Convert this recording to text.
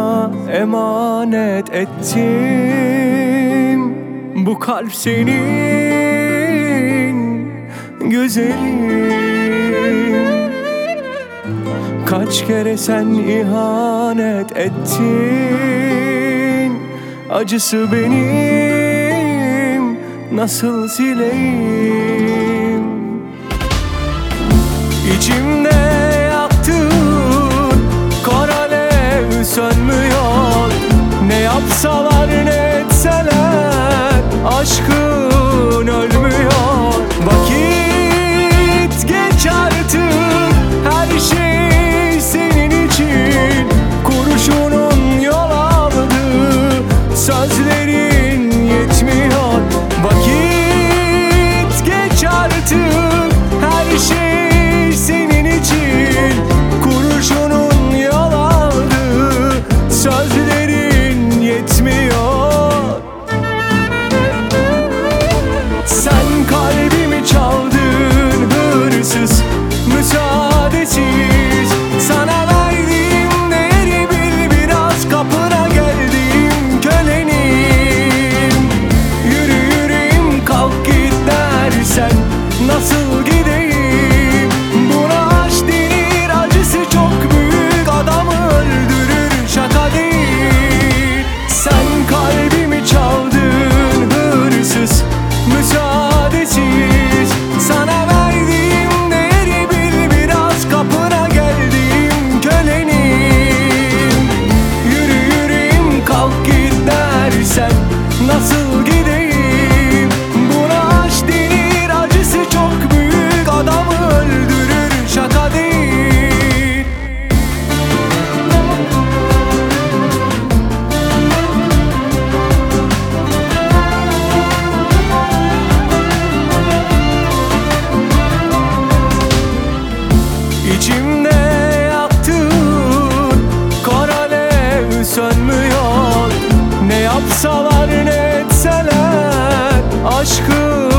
sana emanet ettim. Bu kalp senin güzelim. Kaç kere sen ihanet ettin. Acısı benim, nasıl sileyim? İçimde yaktığın kor alev sönmüyor. Ne yapsalar ne etseler aşkın ölmüyor. Vakit geç artık, her şey senin için. Kurşunun yol aldı, sözlerin yetmiyor. Vakit geç artık, her şey senin için. Kurşunun yol aldı, sözlerin yetmiyor. Sen kalbimi çaldın hırsız, müsaadesiz. Sana verdiğim değeri bil, biraz kapına geldim kölenim. Yürü yüreğim kalk git dersen nasıl gideyim? Buna aşk denir, acısı çok büyük, adamı öldürür, şaka değil. Sen kalbimi çaldın hırsız, müsaadesiz. Sana verdiğim değeri bil, biraz kapına geldim kölenim. Yürü yüreğim kalk git dersen nasıl gideyim? Buna aşk denir, acısı çok büyük, adamı öldürür, şaka değil. İçimde yaktığın kor alev sönmüyor. Ne yapsalar ne etseler aşkın